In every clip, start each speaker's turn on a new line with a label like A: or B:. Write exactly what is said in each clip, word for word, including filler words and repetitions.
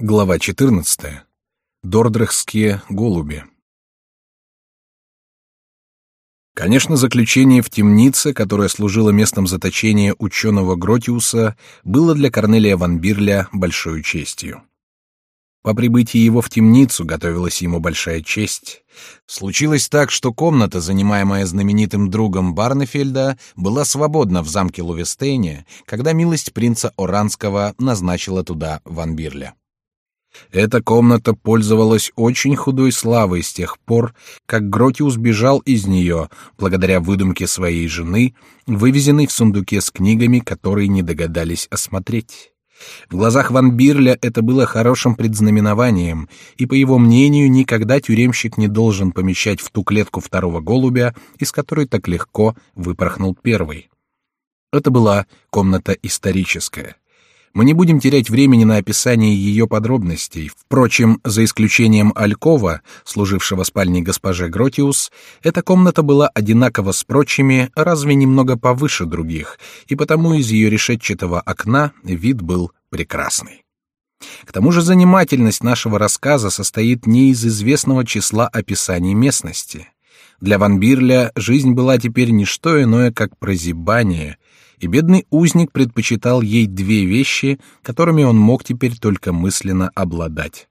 A: Глава четырнадцатая. Дордрехтские голуби. Конечно, заключение в темнице, которое служило местом заточения ученого Гротиуса, было для Корнелия ван Бирля большой честью. По прибытии его в темницу готовилась ему большая честь. Случилось так, что комната, занимаемая знаменитым другом Барнефельда, была свободна в замке Лувестейне, когда милость принца Оранского назначила туда ван Бирля. Эта комната пользовалась очень худой славой с тех пор, как Гротиус бежал из нее, благодаря выдумке своей жены, вывезенной в сундуке с книгами, которые не догадались осмотреть. В глазах ван Бирля это было хорошим предзнаменованием, и, по его мнению, никогда тюремщик не должен помещать в ту клетку второго голубя, из которой так легко выпорхнул первый. Это была комната историческая. Мы не будем терять времени на описание ее подробностей. Впрочем, за исключением алькова, служившего спальней госпоже Гротиус, эта комната была одинакова с прочими, разве немного повыше других, и потому из ее решетчатого окна вид был прекрасный. К тому же занимательность нашего рассказа состоит не из известного числа описаний местности. Для ван Бирля жизнь была теперь не что иное, как прозябание, и бедный узник предпочитал ей две вещи, которыми он мог теперь только мысленно обладать: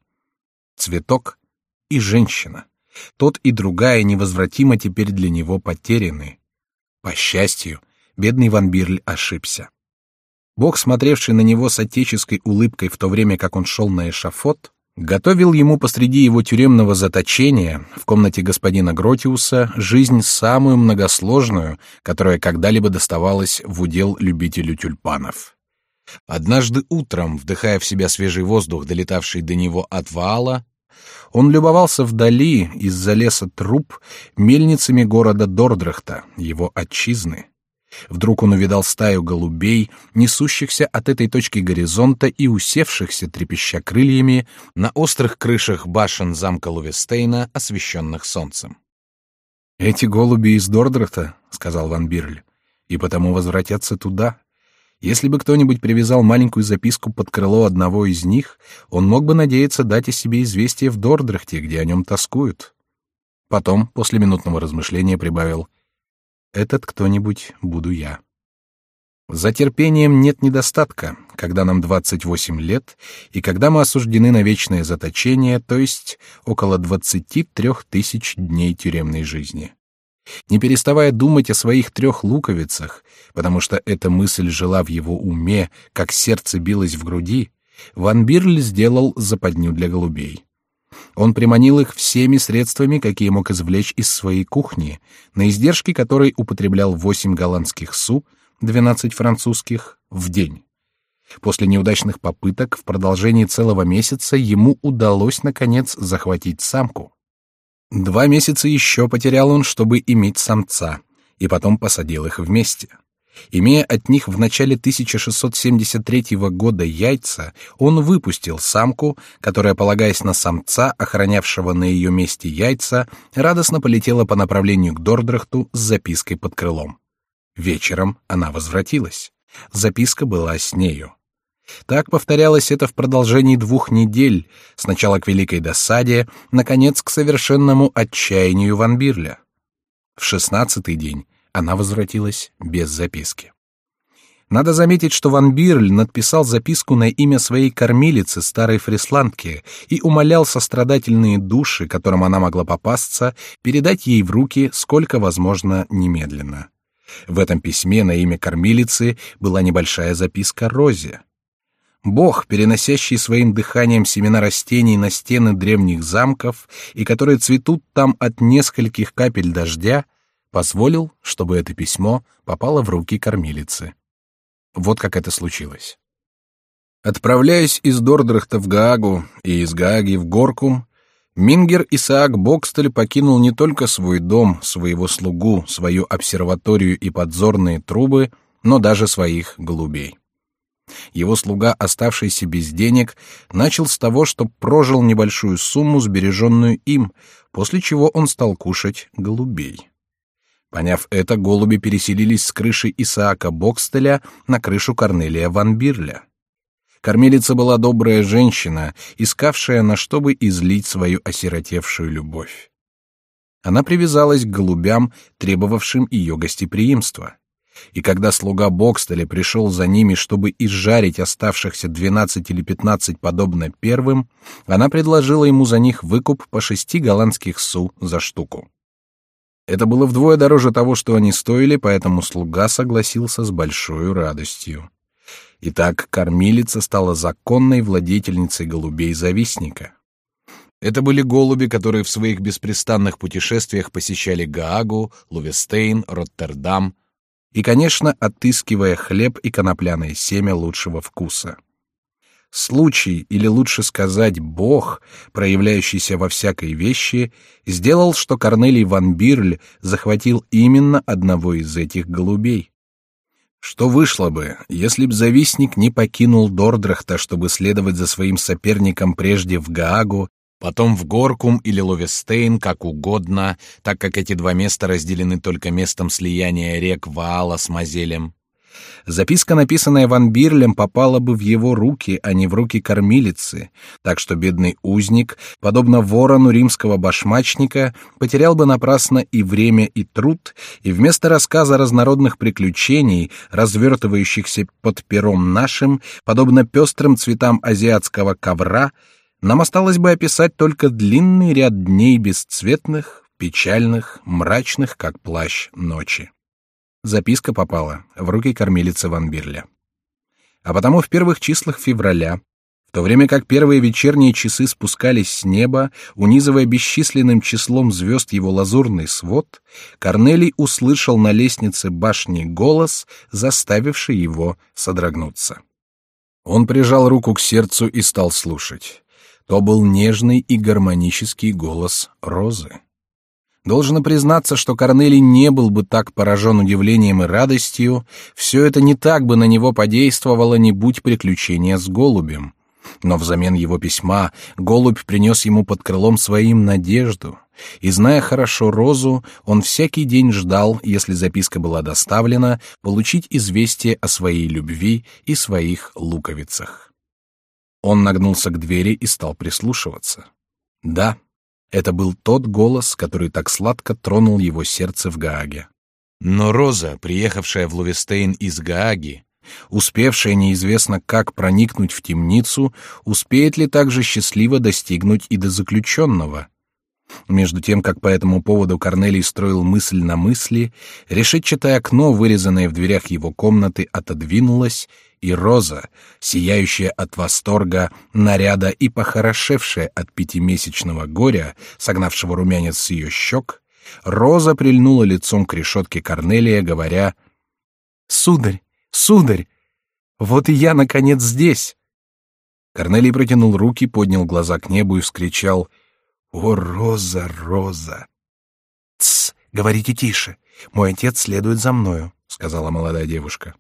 A: цветок и женщина. Тот и другая невозвратимо теперь для него потеряны. По счастью, бедный ван Бирль ошибся. Бог, смотревший на него с отеческой улыбкой в то время, как он шел на эшафот, готовил ему посреди его тюремного заточения в комнате господина Гротиуса жизнь самую многосложную, которая когда-либо доставалась в удел любителю тюльпанов. Однажды утром, вдыхая в себя свежий воздух, долетавший до него от Ваала, он любовался вдали из-за леса труб мельницами города Дордрехта, его отчизны. Вдруг он увидал стаю голубей, несущихся от этой точки горизонта и усевшихся, трепеща крыльями, на острых крышах башен замка Лувестейна, освещенных солнцем. «Эти голуби из Дордрехта, — сказал ван Бирль, — и потому возвратятся туда. Если бы кто-нибудь привязал маленькую записку под крыло одного из них, он мог бы надеяться дать о себе известие в Дордрехте, где о нем тоскуют». Потом, после минутного размышления, прибавил: «Этот кто-нибудь буду я». За терпением нет недостатка, когда нам двадцать восемь лет, и когда мы осуждены на вечное заточение, то есть около двадцати трех тысяч дней тюремной жизни. Не переставая думать о своих трех луковицах, потому что эта мысль жила в его уме, как сердце билось в груди, ван Бирль сделал западню для голубей. Он приманил их всеми средствами, какие мог извлечь из своей кухни, на издержки которой употреблял восемь голландских су, двенадцать французских, в день. После неудачных попыток в продолжении целого месяца ему удалось, наконец, захватить самку. Два месяца еще потерял он, чтобы иметь самца, и потом посадил их вместе. Имея от них в начале тысяча шестьсот семьдесят третьего года яйца, он выпустил самку, которая, полагаясь на самца, охранявшего на ее месте яйца, радостно полетела по направлению к Дордрехту с запиской под крылом. Вечером она возвратилась. Записка была с нею. Так повторялось это в продолжении двух недель, сначала к великой досаде, наконец к совершенному отчаянию ван Бирля. В шестнадцатый день она возвратилась без записки. Надо заметить, что ван Бирль надписал записку на имя своей кормилицы, старой фрисландки, и умолял сострадательные души, которым она могла попасться, передать ей в руки сколько возможно немедленно. В этом письме на имя кормилицы была небольшая записка Розе. Бог, переносящий своим дыханием семена растений на стены древних замков и которые цветут там от нескольких капель дождя, позволил, чтобы это письмо попало в руки кормилицы. Вот как это случилось. Отправляясь из Дордрехта в Гаагу и из Гааги в Горкум, Мингер Исаак Бокстель покинул не только свой дом, своего слугу, свою обсерваторию и подзорные трубы, но даже своих голубей. Его слуга, оставшийся без денег, начал с того, что прожил небольшую сумму, сбереженную им, после чего он стал кушать голубей. Поняв это, голуби переселились с крыши Исаака Бокстеля на крышу Корнелия ван Бирля. Кормилица была добрая женщина, искавшая, на что бы излить свою осиротевшую любовь. Она привязалась к голубям, требовавшим ее гостеприимства. И когда слуга Бокстеля пришел за ними, чтобы изжарить оставшихся двенадцать или пятнадцать подобно первым, она предложила ему за них выкуп по шести голландских су за штуку. Это было вдвое дороже того, что они стоили, поэтому слуга согласился с большой радостью. Итак, кормилица стала законной владетельницей голубей-завистника. Это были голуби, которые в своих беспрестанных путешествиях посещали Гаагу, Лувестейн, Роттердам и, конечно, отыскивая хлеб и конопляное семя лучшего вкуса. Случай, или лучше сказать, Бог, проявляющийся во всякой вещи, сделал, что Корнелий ван Бирль захватил именно одного из этих голубей. Что вышло бы, если б завистник не покинул Дордрахта, чтобы следовать за своим соперником прежде в Гаагу, потом в Горкум или Ловестейн, как угодно, так как эти два места разделены только местом слияния рек Ваала с Мозелем? Записка, написанная ван Бирлем, попала бы в его руки, а не в руки кормилицы, так что бедный узник, подобно ворону римского башмачника, потерял бы напрасно и время, и труд, и вместо рассказа разнородных приключений, развертывающихся под пером нашим, подобно пестрым цветам азиатского ковра, нам осталось бы описать только длинный ряд дней бесцветных, печальных, мрачных, как плащ, ночи. Записка попала в руки кормилицы ван Бирля. А потому в первых числах февраля, в то время как первые вечерние часы спускались с неба, унизывая бесчисленным числом звезд его лазурный свод, Корнелий услышал на лестнице башни голос, заставивший его содрогнуться. Он прижал руку к сердцу и стал слушать. То был нежный и гармонический голос Розы. Должно признаться, что Корнелий не был бы так поражен удивлением и радостью, все это не так бы на него подействовало, не будь приключения с голубем. Но взамен его письма голубь принес ему под крылом своим надежду, и, зная хорошо Розу, он всякий день ждал, если записка была доставлена, получить известие о своей любви и своих луковицах. Он нагнулся к двери и стал прислушиваться. Да, это был тот голос, который так сладко тронул его сердце в Гааге. Но Роза, приехавшая в Лувестейн из Гааги, успевшая неизвестно как проникнуть в темницу, успеет ли также счастливо достигнуть и до заключенного? Между тем, как по этому поводу Корнелий строил мысль на мысли, решетчатое окно, вырезанное в дверях его комнаты, отодвинулось, и Роза, сияющая от восторга, наряда и похорошевшая от пятимесячного горя, согнавшего румянец с ее щек, Роза прильнула лицом к решетке Корнелия, говоря: «Сударь, сударь, вот и я, наконец, здесь!» Корнелий протянул руки, поднял глаза к небу и вскричал: «О, Роза, Роза!» «Тсс, говорите тише, мой отец следует за мною», — сказала молодая девушка.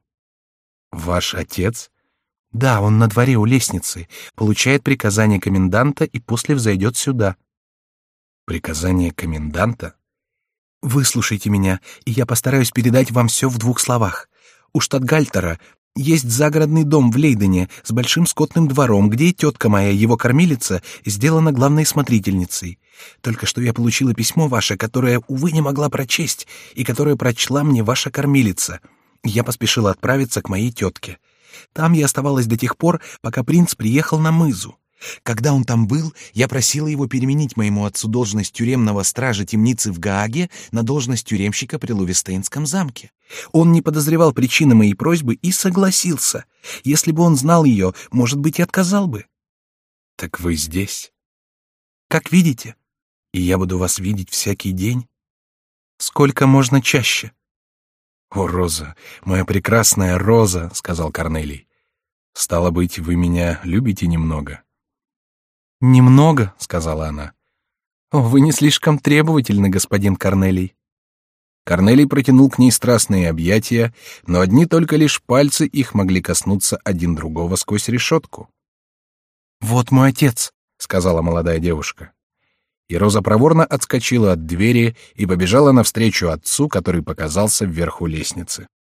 A: «Ваш отец?» «Да, он на дворе у лестницы, получает приказание коменданта и после взойдет сюда». «Приказание коменданта?» «Выслушайте меня, и я постараюсь передать вам все в двух словах. У штатгальтера есть загородный дом в Лейдене с большим скотным двором, где и тетка моя, его кормилица, сделана главной смотрительницей. Только что я получила письмо ваше, которое, увы, не могла прочесть, и которое прочла мне ваша кормилица. Я поспешила отправиться к моей тетке. Там я оставалась до тех пор, пока принц приехал на мызу. Когда он там был, я просила его переменить моему отцу должность тюремного стража темницы в Гааге на должность тюремщика при Лувестейнском замке. Он не подозревал причины моей просьбы и согласился. Если бы он знал ее, может быть, и отказал бы. Так вы здесь? Как видите. И я буду вас видеть всякий день. Сколько можно чаще. «О, Роза, моя прекрасная Роза», — сказал Корнелий. «Стало быть, вы меня любите немного?» «Немного», — сказала она. «О, вы не слишком требовательны, господин Корнелий». Корнелий протянул к ней страстные объятия, но одни только лишь пальцы их могли коснуться один другого сквозь решетку. «Вот мой отец», — сказала молодая девушка. И Роза проворно отскочила от двери и побежала навстречу отцу, который показался вверху лестницы.